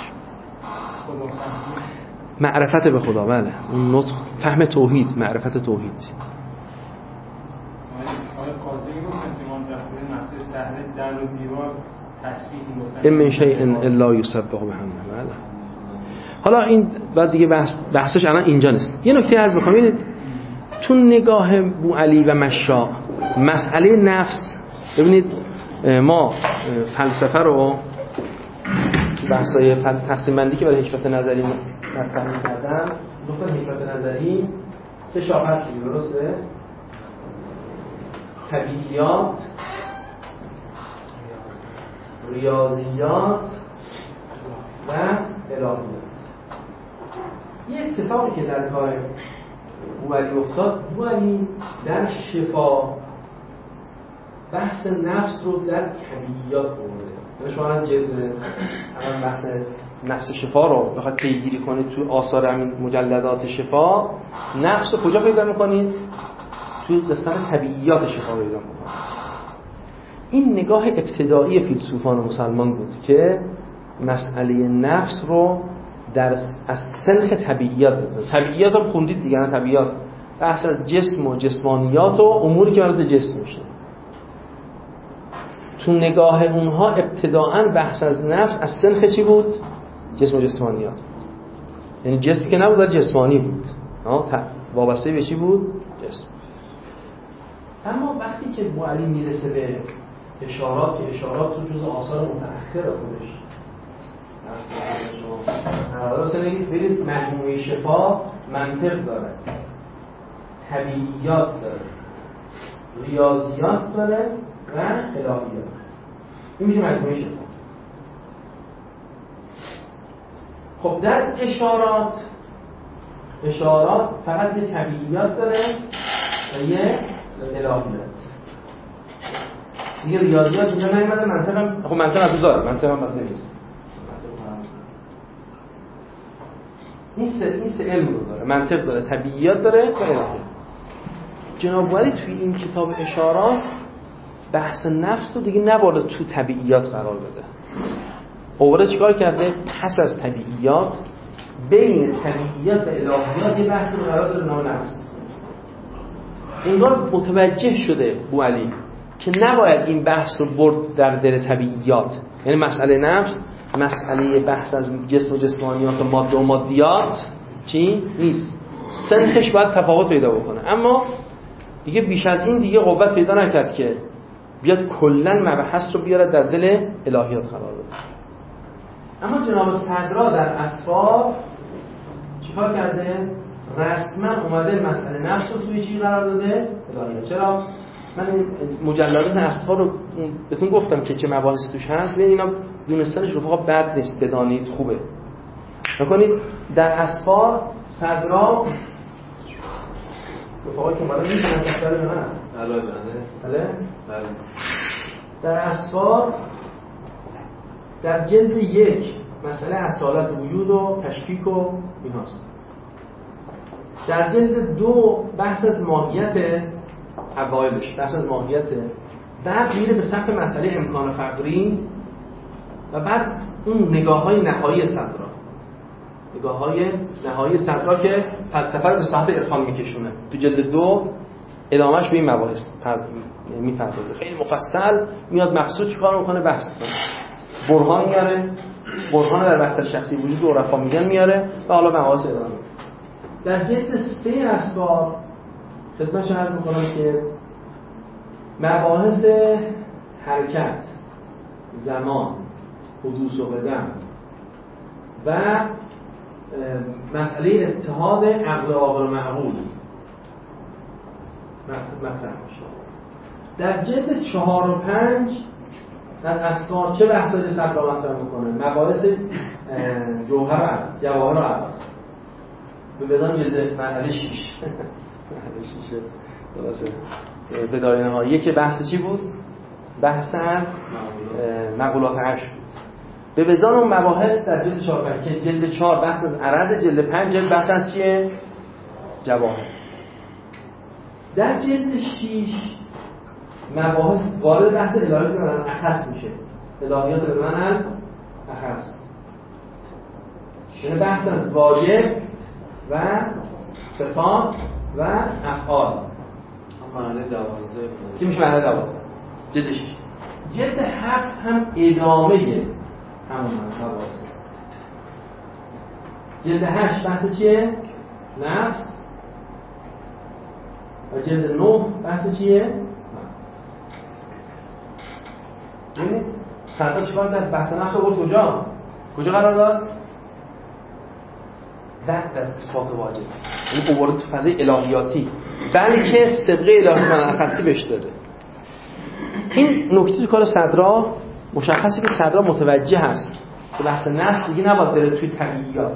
[SPEAKER 2] معرفت به خدا، بله، اون نطق فهم توحید، معرفت توحید.
[SPEAKER 3] آقای قاضی میگفتن که ما در نفس صحنه در و دیوار تسبیح میگفتن
[SPEAKER 2] ان من شیء الا یسبح بحمده. بله. حالا این بعد دیگه بحثش الان اینجا نیست. یه نکته از میخوام ببینید تو نگاه بوعلی و مشا مسئله نفس، ببینید ما فلسفه رو بحثای تقسیم بندی که برای حکمت نظری مطرح کردن، نقطه حکمت نظری 3 شاخه هست، درسته؟ طبیعیات، ریاضیات و الهیات. یه اتفاقی که در کار بوعلی افتاد، بوعلی در شفا بحث نفس رو در طبیعیات برده. یعنی شما الان بحث نفس شفا رو بخواد پیگیری کنید تو آثار همین مجلدات شفا، نفس رو کجا پیدا میکنید؟ تو قسمت طبیعیات شفا پیدا میکنید. این نگاه ابتدایی فیلسوفان مسلمان بود که مسئله نفس رو از سنخ طبیعیات بود. طبیعیات هم خوندید دیگه، نه طبیعیات بحث از جسم و جسمانیات و اموری که مربوط به جسم میشه. تو نگاه اونها ابتداعاً بحث از نفس از سنخ چی بود؟ جسم و جسمانیات بود. یعنی جسم که نبود، ولی جسمانی بود. وابسته به چی بود؟ جسم. اما وقتی که بوعلی میرسه به اشارات، که اشارات رو جز آثار متأخر خودش مثلا برید مجموعه شفا منطق داره، طبیعیات داره، ریاضیات داره و الهیات. این میشه مجموعه شفا. خب در اشارات فقط یه طبیعیات داره و یه الهیات. دیگه ریاضیات اینجا نیومده. منطق هم خب منطق از داره، منطق هم بس نیست. این سه علم رو داره، منطق داره، طبیعیات داره و الهیات. جناب ولی توی این کتاب اشارات بحث نفس رو دیگه نباید تو طبیعیات قرار بده. اولا چیکار کرده؟ پس از طبیعیات بین طبیعیات و الهیات یه بحث رو قرار داره نام نفس. انگار متوجه شده بوعلی که نباید این بحث رو برد در دل طبیعیات، یعنی مسئله نفس مسئله بحث از جسم و جسمانیات و ماده و مادیات چی؟ نیست. سنخش باید تفاوت پیدا بکنه، اما دیگه بیش از این دیگه قوت پیدا نکرد که بیاد کلن مبحث رو بیاره در دل الهیات قرار بده. اما جناب صدرا در اسفار چیکار کرده؟ رسما اومده مسئله نفس رو توی چی قرار داده؟ الهیات. چرا؟ من مجلدات اسفار رو بهتون گفتم که چه مباحثی توش هست، ببین اینا دونستنش رفقا بد نیست، بدانید خوبه. نکنید در اسفار صدرا رفقا که اومدن میشنن کشتر یا نه؟ بله؟ در اسفار در جلد 1 مسئله اصالت وجود و تشکیک و این هاست. در جلد 2 بحث از ماهیت اوایلش، بحث از ماهیته، بعد میره به سمت مسئله امکان فقری و بعد اون نگاه‌های نهایی صدرا، نگاه‌های نهایی صدرا که فلسفه رو به سمت عرفان میکشونه. تو جلد 2 ادامهش به این مباحث میپردازه، خیلی مفصل میاد مقصود چیکار میکنه بحث کنه، برهان میاره، برهان در وحدت شخصی وجود و عرفا میگن میاره و حالا مباحث ادامه. در جلد 3 اسفار خدمتش عرض میکنم که مباحث حرکت، زمان، حدوث و قدم و مسئله اتحاد عقل عاقل و معقول مطرح میشه. در جلد 4 و 5 از اسفار چه بحثایی صدرا مطرح میکنه؟ مباحث جوهر و عرض، جواهر و عرض. به بزن جلد مرحله 6 بدایه نهایی که بحث چی بود؟ بحث از مقولات 8 بود. به بزن اون مباحث در جلد 4 5 که جلد 4 بحث از عرض، جلد 5 بحث از چیه؟ جواهر. در جلد 6 مباحث وارد بحث الهیات به معنی اخص میشه، الهیات به معنی اخص، یعنی بحث از واجب و صفات و افعال.
[SPEAKER 4] مرحله 12
[SPEAKER 2] که میشه مرحله 12. جلد 6. جلد 7 هم ادامه همون مباحث. جلد 8 بحث چیه؟ نفس. و جلد 9 بحث چیه؟ ببینید صدرا چیکار کرد؟ بحث نفس رو برد کجا قرار داد؟ بعد از اثبات واجب، یعنی اوارد تو فضای الهیاتی، بلکه سبقه الهی من خاصی بهش داده. این نکته تو کار صدرا مشخصه که صدرا متوجه هست که بحث نفس دیگه نباید بره توی طبیعیات،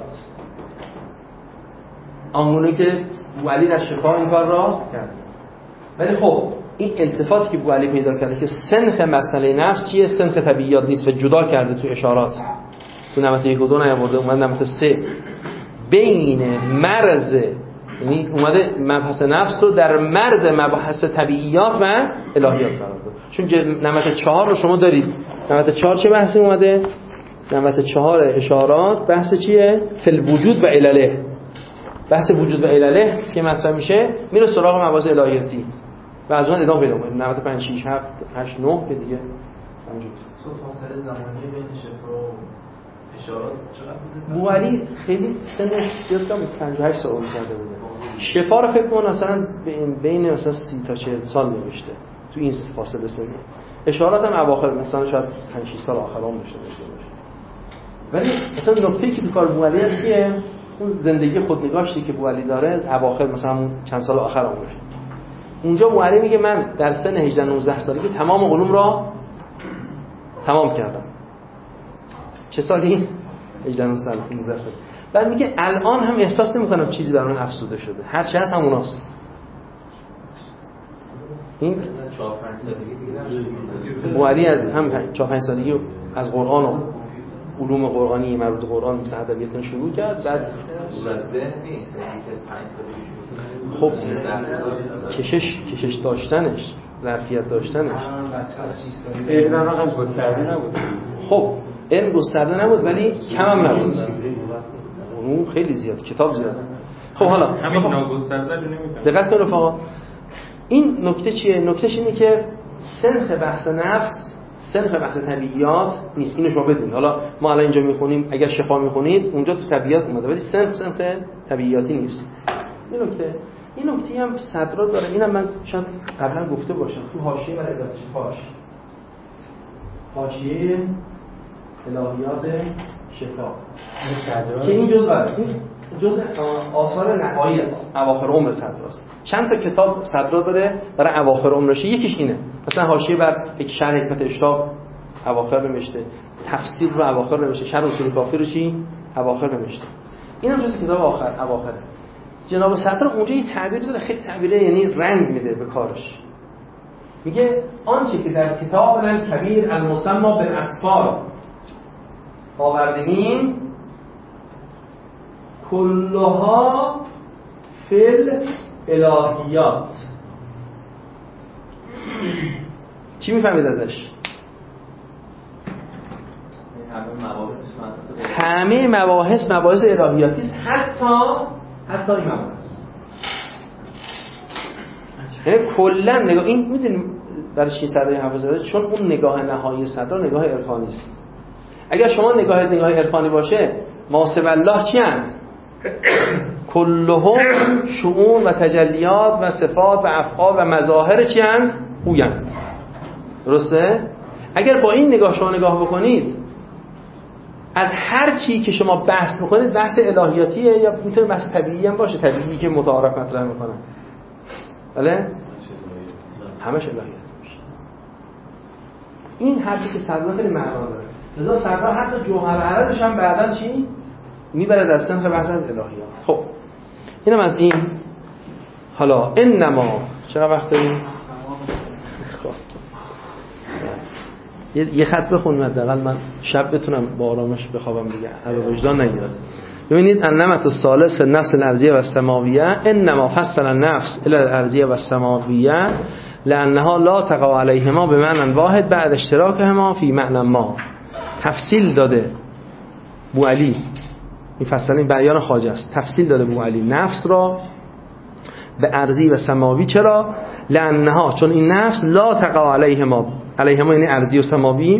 [SPEAKER 2] آنگونه که بوعلی در شفا این کار را کرد. ولی خب این التفاتی که بوعلی پیدا کرده که سنخ مسئله نفس چیه؟ سنخ طبیعیات نیست و جدا کرده تو اشارات، تو نمت 1 و 2 نیاورده، اومد نمت 3 بین مرز، یعنی اومده مبحث نفس رو در مرز مباحث طبیعیات و الهیات قرار داد. چون نمت 4 رو شما دارید، نمت 4 چه بحثی اومده؟ نمت 4 اشارات بحث چیه؟ فل وجود و علله، بحث وجود و علله که مطرح میشه میره سراغ مباحث الهیاتی و از اون ادامه پیدا میکنه. نمت 5 6 7 8 9 که دیگه همونجوری.
[SPEAKER 6] فاصله زمانی بین شفا و اشارات چقدر بوده؟
[SPEAKER 2] بوعلی خیلی سنش یادم 58 سال کرده بوده. شفا رو فکر کنم مثلا بین مثلا 30 تا 40 سال نوشته تو این فاصله سنی. اشارات هم اواخر مثلا شاید 5 6 سال آخرام داشته باشه. ولی مثلا نکته‌ای که تو کار بوعلی هست که اون زندگی خودنگاشتی که بوعلی داره اواخر مثلا چند سال آخر عمرش، اونجا بوعلی میگه من در سن 18 19 سالگی تمام علوم را تمام کردم. چه سالی؟ 18 سال 15 سال. بعد میگه الان هم احساس نمی‌کنم چیزی برای من افسوده شده، هر چی هست هموناست. این 4 5 سالگی دیگه بوعلی از هم 4 5 سالگی از قرآن و علوم قرآنی مربوط به قرآن مثل ادبیات شروع کرد. بعد
[SPEAKER 6] ذهن نیست که 5 سال
[SPEAKER 2] خب کشش داشتنش، ظرفیت داشتنش،
[SPEAKER 7] علم هم گسترده نبود.
[SPEAKER 2] خب علم گسترده نبود ولی کم هم نبود، اون خیلی زیاد، کتاب زیاده. خب حالا
[SPEAKER 3] همین ناگسترده رو نمی‌فهمم.
[SPEAKER 2] دقت کن رفقا، این نکته چیه؟ نکتهش اینه که سنخ بحث نفس سنخ بحث طبیعیات نیست. اینو شما بدونید. حالا ما الان اینجا میخونیم، اگر شفا میخونید اونجا تو طبیعیات اومده، ولی سنخ طبیعیاتی نیست. این نکته هم صدرا داره. اینم من شاید قبلا گفته باشم تو حاشیه برای اداره شفاش، حاشیه الهیات شفا که این جزء آثار نهایی اواخر عمر صدراست. چند تا کتاب صدرا داره برای اواخر عمرشه. یکیش اینه، مثلا حاشیه بر یک شرح حکمت اشتاق اواخر نوشته، تفسیر رو اواخر نوشته، شرح اصول کافی رو چی اواخر نوشته. اینم جزء کتاب اواخره. جناب صدرا اونجا یه تعبیری داره، خیلی تعبیره، یعنی رنگ میده به کارش. میگه آنچه که در کتاب الکبیر المسمى بالاسفار آوردیم کلها فی الالهیات. چی میفهمید ازش؟ همه مباحث الهیاتی است، حتی این مباحث. کلا نگاه این میدونیم برای چی صدای حافظ داره؟ چون اون نگاه نهایی صدر نگاه عرفانی است. اگر شما نگاه عرفانی باشه، واسب الله چی هست؟ کلهم شؤون و تجلیات و صفات و افعال و مظاهر چی هست؟ اویند. درسته؟ اگر با این نگاه شما نگاه بکنید، از هر چی که شما بحث بکنید، بحث الهیاتیه یا میتونه بحث طبیعی هم باشه، طبیعی که متعارف مطرح میکنن، بله؟ همش الهیات باشه. این حرفی که صدرا خیلی معنا داره. لذا صدرا حتی جوهر عرضش هم بعداً چی؟ میبره در سنخ بحث از الهیات. خب اینم از این. حالا انما چقدر وقت داریم؟ خب یه خط بخونیم حداقل من شب بتونم با آرامش بخوابم دیگه، هر وجدان نگیرد. ببینید النمط الثالث فی النفس الارضیه و السماویه انما فصل النفس الى الارضیه و السماویه لانها لا تقع علیهما بمعنى واحد بعد اشتراکهما فی معنى ما. تفصیل داده بو علی، این فصل این بیان خواجه است، تفصیل داده بو علی نفس را به ارضی و سماوی. چرا؟ لانها چون این نفس لا تقع علیهما یعنی ارضی و سماوی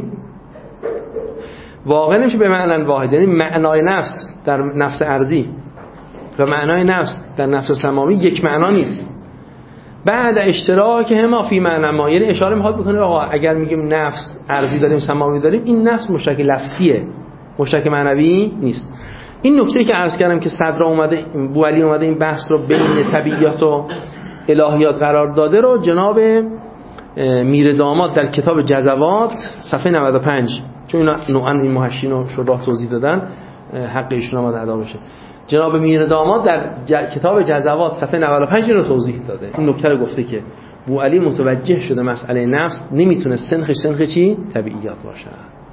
[SPEAKER 2] واقع نمیشه به معنی واحد، یعنی معنای نفس در نفس ارضی و معنای نفس در نفس سماوی یک معنا نیست. بعد اشتراک هما فی معنی ما، یعنی اشاره میخواد بکنه آقا اگر میگیم نفس ارضی داریم سماوی داریم، این نفس مشترک لفظیه، مشترک معنوی نیست. این نکته که عرض کردم که صدرا اومده، بو علی اومده این بحث رو بین طبیعیات و الهیات قرار داده رو جناب میر داماد در کتاب جزوات صفحه 95، چون اینا نوعا این محشین رو شراح توضیح دادن، حق ایشون هم ادا بشه. جناب میر داماد در کتاب جزوات صفحه 95 رو توضیح داده. این نکته رو گفته که بو علی متوجه شده مسئله نفس نمیتونه سنخ چی؟ طبیعیات باشه.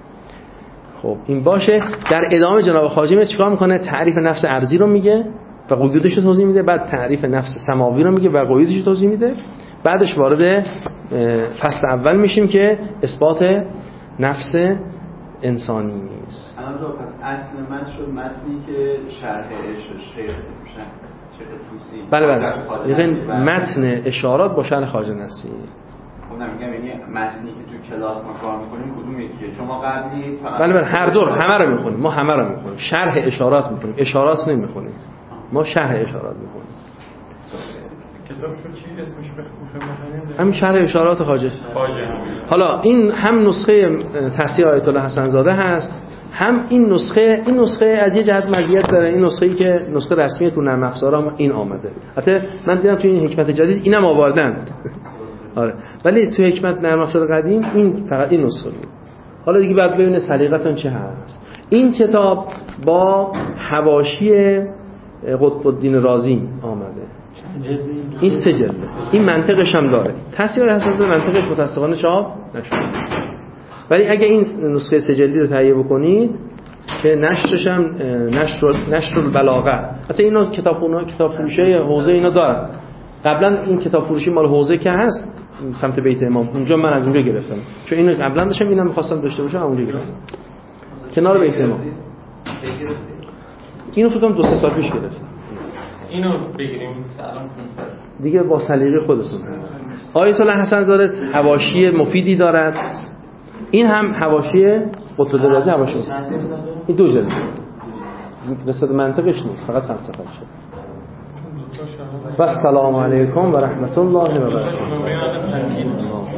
[SPEAKER 2] خب این باشه. در ادامه جناب خواجه چیکار میکنه؟ تعریف نفس ارضی رو میگه و قیودش رو توضیح میده، بعد تعریف نفس سماوی رو میگه و قیودش رو توضیح میده، بعدش وارد فصل اول میشیم که اثبات نفس انسانی نیست.
[SPEAKER 5] الان تو پس اصل من شد متنی که شرح شیخ توسی.
[SPEAKER 2] بله متن اشارات با شرح خواجه نصیر.
[SPEAKER 5] خب نمیگم یعنی متنی که تو کلاس ما کار میکنیم کدوم یکیه؟ چون ما قبلی
[SPEAKER 2] بله هر دو همه رو میخونیم، ما همه رو میخونیم، شرح اشارات میکنیم، اشارات نمیخونیم، ما شرح اشارات میخونیم.
[SPEAKER 3] کتابشو چی اسمش بخونیم؟
[SPEAKER 2] همین شرح اشارات خواجه. حالا این هم نسخه تصحیح آیت الله حسن زاده هست، هم این نسخه از یه جهت مزیت داره. این نسخه‌ای که نسخه رسمی تو نرم افزارا این آمده. البته من دیدم تو این حکمت جدید اینم آوردن. آره ولی تو حکمت نرم افزار قدیم این فقط این نسخه بود. حالا دیگه بعد ببینید سلیقتون چه هست. این کتاب با حواشی قطب الدین رازی آمده. این 3 جلده. این منطقش هم داره. تصحیح حسن زاده منطقش متأسفانه چاپ نشده. ولی اگه این نسخه 3 جلدی رو تهیه بکنید که نشرش هم نشر البلاغه. حتی اینا کتاب فروشی حوزه اینا دارن. قبلا این کتاب فروشی مال حوزه که هست سمت بیت امام، اونجا من از اونجا گرفتم، چون اینو قبلا داشتم، اینم می‌خواستم داشته باشم، اونجا گرفتم کنار بیت امام. اینو فکر کنم 2-3 سال پیش گرفتم.
[SPEAKER 3] اینو بگیریم الان 500
[SPEAKER 2] دیگه با سلیقه خودتون. آیت الله حسن زاده حواشی مفیدی دارد، این هم حواشی قطب رازی حواشی. این 2 جلد. قصه منطقش نیست، فقط 5 صفحه شد. و السلام علیکم و رحمت الله و برکاته.